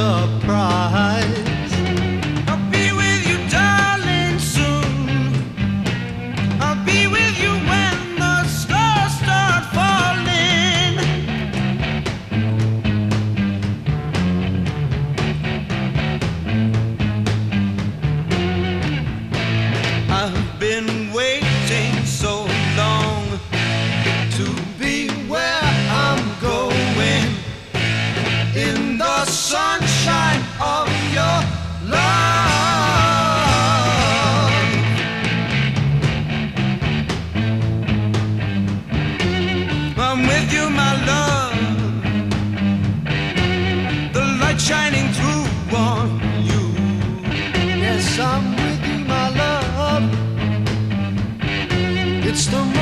surprise. I'll be with you, darling, soon. I'll be with you when the stars start falling. I've been waiting so long to be where I'm going, in the sunshine of your love. I'm with you, my love, the light shining through on you. Yes, I'm with you, my love. It's the